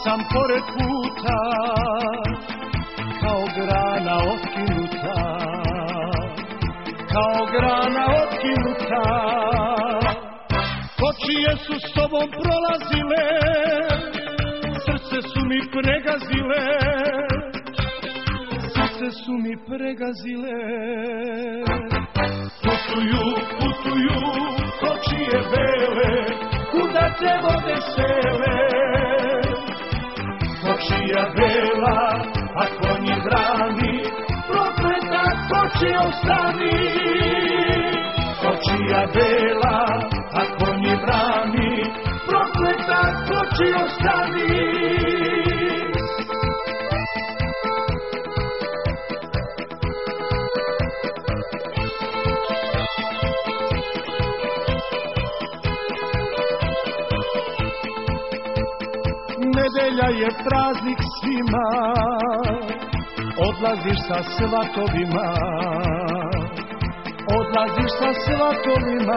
sam pored puta, kao grana otkinuta, kao grana otkinuta. Kočije su s tobom prolazile, srce su mi pregazile, srce su mi pregazile. Putuju, putuju, kočije bele, kuda te vode sele. Kočija bela, a konji vrani, prokleta kočijo stani. Kočija bela, a konji vrani, prokleta kočijo stani. Nedelja je praznik svima, odlaziš sa svatovima, odlaziš sa svatovima.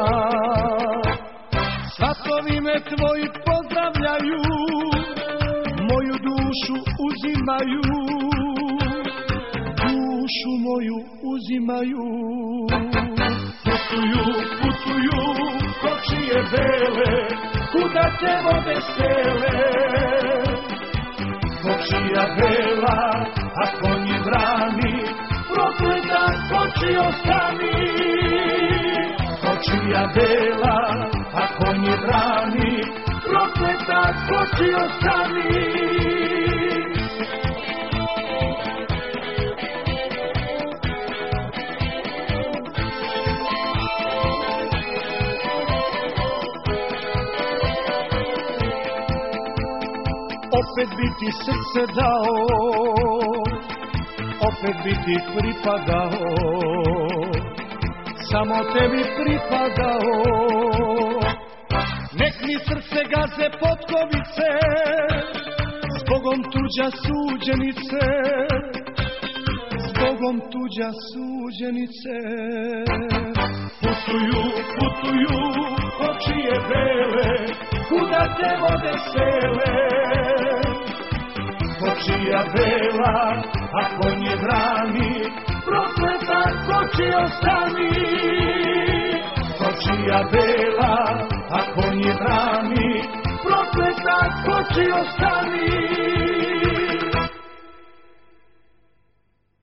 Svatovi me tvoji pozdravljaju, moju dušu uzimaju, dušu moju uzimaju. Putuju, putuju, kočije bele, kuda te vode sele. Kočija bela, a konji vrani, prokleta kočijo stani. Kočija bela, a konji vrani, prokleta kočijo stani. Opet bi ti srce dao, opet bi ti pripadao, samo tebi pripadao. Nek mi srce gaze potkovice, zbogom tuđa suđenice, zbogom tuđa suđenice. Putuju, putuju, kočije bele, kuda te vode sele. Kočija bela, a konji vrani, prokleta kočijo stani. Kočija bela, a konji vrani, prokleta kočijo stani.